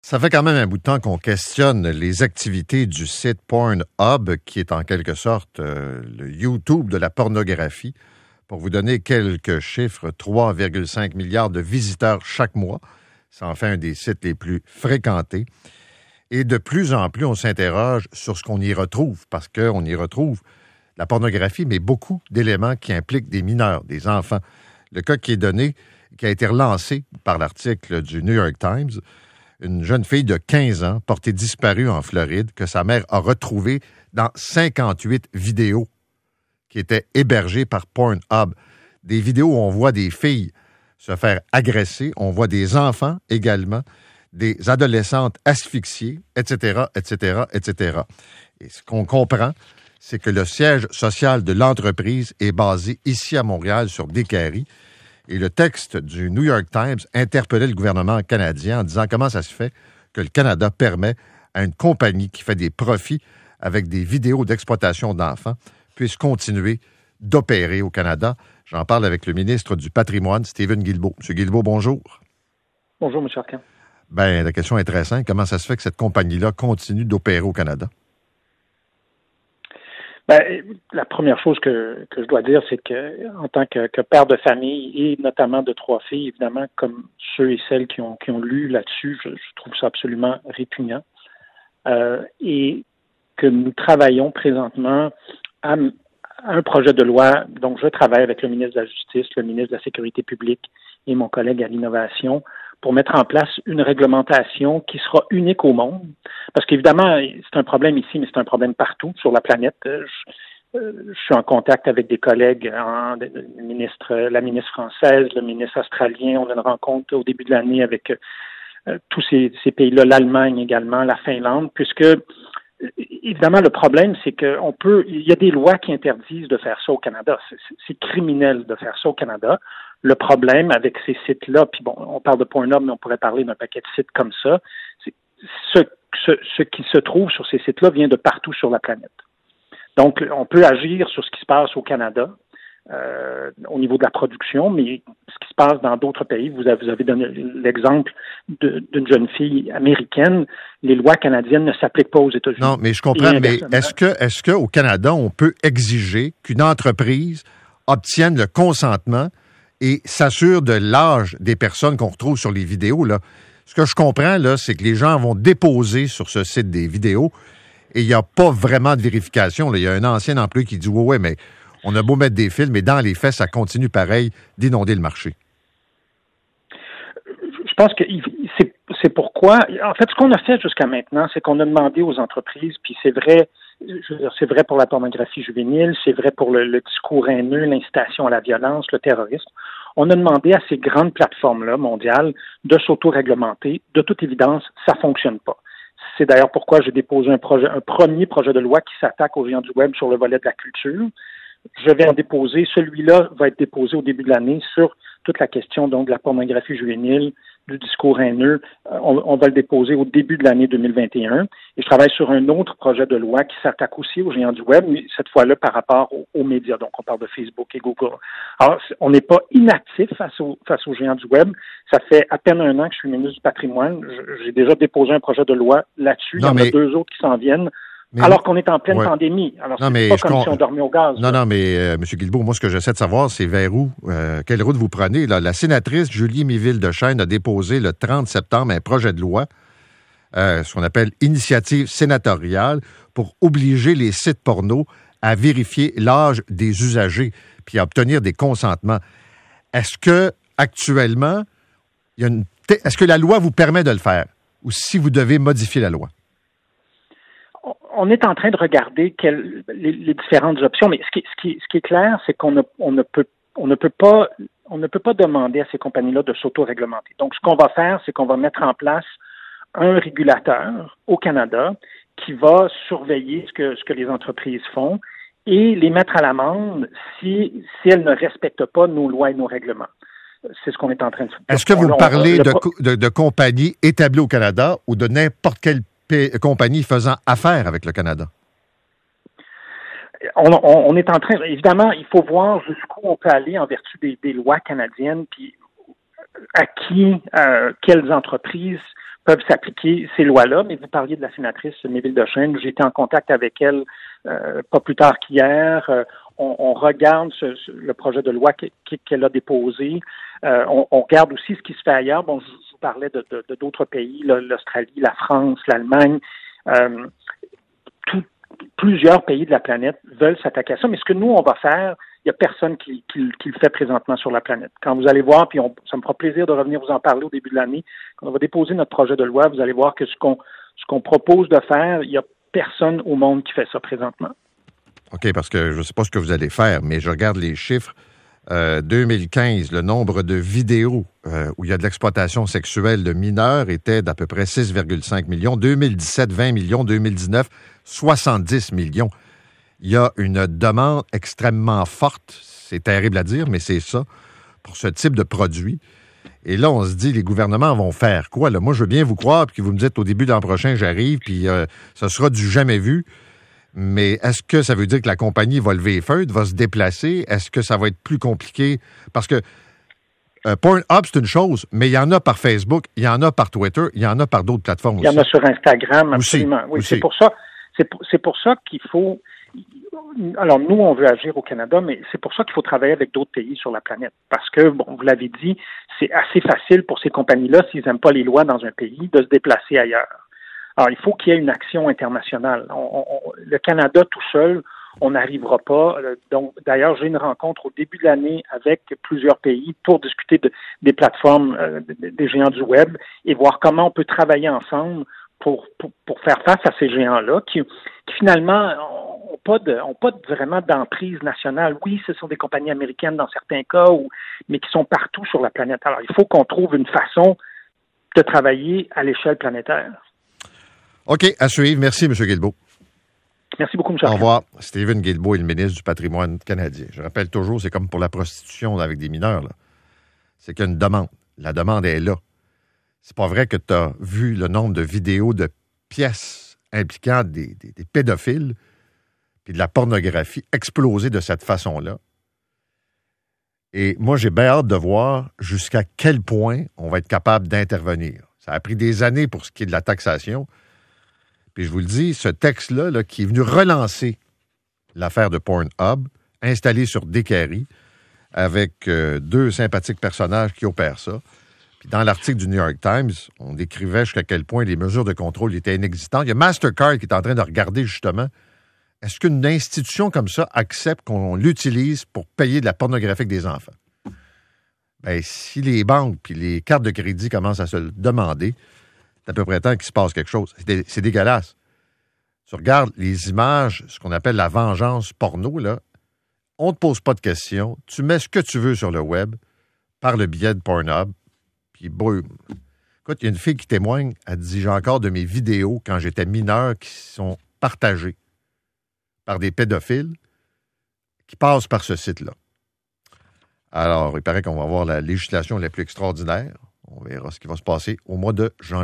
Ça fait quand même un bout de temps qu'on questionne les activités du site Pornhub, qui est en quelque sorte le YouTube de la pornographie. Pour vous donner quelques chiffres, 3,5 milliards de visiteurs chaque mois. Ça en fait un des sites les plus fréquentés. Et de plus en plus, on s'interroge sur ce qu'on y retrouve, parce qu'on y retrouve la pornographie, mais beaucoup d'éléments qui impliquent des mineurs, des enfants. Le cas qui est donné, qui a été relancé par l'article du New York Times, une jeune fille de 15 ans portée disparue en Floride que sa mère a retrouvée dans 58 vidéos qui étaient hébergées par Pornhub. Des vidéos où on voit des filles se faire agresser, on voit des enfants également, des adolescentes asphyxiées, etc., etc., etc. Et ce qu'on comprend, c'est que le siège social de l'entreprise est basé ici à Montréal sur Décarie. Et le texte du New York Times interpellait le gouvernement canadien en disant comment ça se fait que le Canada permet à une compagnie qui fait des profits avec des vidéos d'exploitation d'enfants puisse continuer d'opérer au Canada. J'en parle avec le ministre du Patrimoine, Stephen Guilbeault. Monsieur Guilbeault, bonjour. Bonjour, M. Arcan. Bien, la question est très simple. Comment ça se fait que cette compagnie-là continue d'opérer au Canada? La première chose que je dois dire, c'est que en tant que père de famille et notamment de 3 filles, évidemment, comme ceux et celles qui ont lu là-dessus, je trouve ça absolument répugnant. Et que nous travaillons présentement à un projet de loi. Donc, je travaille avec le ministre de la Justice, le ministre de la Sécurité publique et mon collègue à l'Innovation pour mettre en place une réglementation qui sera unique au monde. Parce qu'évidemment, c'est un problème ici, mais c'est un problème partout sur la planète. Je suis en contact avec des collègues, la ministre française, le ministre australien. On a une rencontre au début de l'année avec tous ces pays-là, l'Allemagne également, la Finlande, puisque évidemment, le problème, c'est il y a des lois qui interdisent de faire ça au Canada. C'est criminel de faire ça au Canada. Le problème avec ces sites-là, puis bon, on parle de Pornhub, mais on pourrait parler d'un paquet de sites comme ça, c'est ce qui se trouve sur ces sites-là vient de partout sur la planète. Donc, on peut agir sur ce qui se passe au Canada, au niveau de la production, mais ce qui se passe dans d'autres pays, vous avez donné l'exemple d'une jeune fille américaine, les lois canadiennes ne s'appliquent pas aux États-Unis. Non, mais je comprends, mais est-ce qu'au Canada, on peut exiger qu'une entreprise obtienne le consentement et s'assure de l'âge des personnes qu'on retrouve sur les vidéos, là? Ce que je comprends, là, c'est que les gens vont déposer sur ce site des vidéos et il n'y a pas vraiment de vérification. Là. Il y a un ancien employé qui dit « Ouais, mais on a beau mettre des films, mais dans les faits, ça continue pareil d'inonder le marché. » Je pense que c'est pourquoi... En fait, ce qu'on a fait jusqu'à maintenant, c'est qu'on a demandé aux entreprises, puis c'est vrai pour la pornographie juvénile, c'est vrai pour le discours haineux, l'incitation à la violence, le terrorisme. On a demandé à ces grandes plateformes-là mondiales de s'auto-réglementer. De toute évidence, ça fonctionne pas. C'est d'ailleurs pourquoi j'ai déposé un premier projet de loi qui s'attaque aux géants du web sur le volet de la culture. Je vais en déposer. Celui-là va être déposé au début de l'année sur toute la question donc de la pornographie juvénile, du discours haineux. On va le déposer au début de l'année 2021. Et je travaille sur un autre projet de loi qui s'attaque aussi aux géants du web, mais cette fois-là par rapport aux médias. Donc, on parle de Facebook et Google. Alors, on n'est pas inactif face aux géants du web. Ça fait à peine un an que je suis ministre du Patrimoine. J'ai déjà déposé un projet de loi là-dessus. Il y en a 2 autres qui s'en viennent. Alors qu'on est en pleine pandémie. Alors, c'est pas comme si on dormait au gaz. Non, mais M. Guilbeault, moi, ce que j'essaie de savoir, c'est vers où, quelle route vous prenez. Là. La sénatrice Julie Miville-Deschênes a déposé le 30 septembre un projet de loi, ce qu'on appelle initiative sénatoriale, pour obliger les sites porno à vérifier l'âge des usagers puis à obtenir des consentements. Est-ce que, actuellement, est-ce que la loi vous permet de le faire? Ou si vous devez modifier la loi? On est en train de regarder les différentes options, mais ce qui est clair, c'est qu'on ne peut pas demander à ces compagnies-là de s'auto-réglementer. Donc, ce qu'on va faire, c'est qu'on va mettre en place un régulateur au Canada qui va surveiller ce que les entreprises font et les mettre à l'amende si elles ne respectent pas nos lois et nos règlements. C'est ce qu'on est en train de faire. Est-ce que vous parlez de compagnies établies au Canada ou de n'importe quelle compagnie faisant affaire avec le Canada? On est en train... Évidemment, il faut voir jusqu'où on peut aller en vertu des lois canadiennes, puis à qui, quelles entreprises peuvent s'appliquer ces lois-là. Mais vous parliez de la sénatrice Méville Dechaine. J'ai été en contact avec elle pas plus tard qu'hier. On regarde le projet de loi qu'elle a déposé. On regarde aussi ce qui se fait ailleurs. Bon, je vous parlais de d'autres pays, l'Australie, la France, l'Allemagne. Plusieurs pays de la planète veulent s'attaquer à ça. Mais ce que nous, on va faire, il n'y a personne qui le fait présentement sur la planète. Quand vous allez voir, puis ça me fera plaisir de revenir vous en parler au début de l'année, quand on va déposer notre projet de loi, vous allez voir que ce qu'on propose de faire, il n'y a personne au monde qui fait ça présentement. OK, parce que je ne sais pas ce que vous allez faire, mais je regarde les chiffres. 2015, le nombre de vidéos où il y a de l'exploitation sexuelle de mineurs était d'à peu près 6,5 millions. 2017, 20 millions. 2019, 70 millions. Il y a une demande extrêmement forte, c'est terrible à dire, mais c'est ça, pour ce type de produit. Et là, on se dit, les gouvernements vont faire quoi? Là? Moi, je veux bien vous croire, puis vous me dites au début de l'an prochain, j'arrive, puis ce sera du jamais vu. Mais est-ce que ça veut dire que la compagnie va lever les feutres, va se déplacer? Est-ce que ça va être plus compliqué? Parce que Pornhub, c'est une chose, mais il y en a par Facebook, il y en a par Twitter, il y en a par d'autres plateformes aussi. Il y en a sur Instagram, absolument. Aussi, oui, aussi. C'est pour ça qu'il faut... Alors, nous, on veut agir au Canada, mais c'est pour ça qu'il faut travailler avec d'autres pays sur la planète. Parce que, bon, vous l'avez dit, c'est assez facile pour ces compagnies-là, s'ils n'aiment pas les lois dans un pays, de se déplacer ailleurs. Alors, il faut qu'il y ait une action internationale. Le Canada tout seul, on n'arrivera pas. Donc, d'ailleurs, j'ai une rencontre au début de l'année avec plusieurs pays pour discuter des plateformes des géants du web et voir comment on peut travailler ensemble pour faire face à ces géants-là qui finalement n'ont pas vraiment d'emprise nationale. Oui, ce sont des compagnies américaines dans certains cas, mais qui sont partout sur la planète. Alors, il faut qu'on trouve une façon de travailler à l'échelle planétaire. OK, à suivre. Merci, M. Guilbeault. Merci beaucoup, M. Au revoir. Stephen Guilbeault est le ministre du Patrimoine canadien. Je rappelle toujours, c'est comme pour la prostitution avec des mineurs. Là. C'est qu'il y a une demande. La demande est là. C'est pas vrai que tu as vu le nombre de vidéos de pièces impliquant des pédophiles puis de la pornographie exploser de cette façon-là. Et moi, j'ai bien hâte de voir jusqu'à quel point on va être capable d'intervenir. Ça a pris des années pour ce qui est de la taxation. Puis je vous le dis, ce texte-là là, qui est venu relancer l'affaire de Pornhub, installé sur Décarie, avec deux sympathiques personnages qui opèrent ça. Puis dans l'article du New York Times, on décrivait jusqu'à quel point les mesures de contrôle étaient inexistantes. Il y a Mastercard qui est en train de regarder justement, est-ce qu'une institution comme ça accepte qu'on l'utilise pour payer de la pornographie des enfants? Bien, si les banques puis les cartes de crédit commencent à se le demander, c'est à peu près temps qu'il se passe quelque chose. C'est dégueulasse. Tu regardes les images, ce qu'on appelle la vengeance porno, là, on ne te pose pas de questions, tu mets ce que tu veux sur le web par le biais de Pornhub, puis boum. Écoute, il y a une fille qui témoigne, elle dit, j'ai encore de mes vidéos quand j'étais mineur qui sont partagées par des pédophiles qui passent par ce site-là. Alors, il paraît qu'on va avoir la législation la plus extraordinaire. On verra ce qui va se passer au mois de janvier.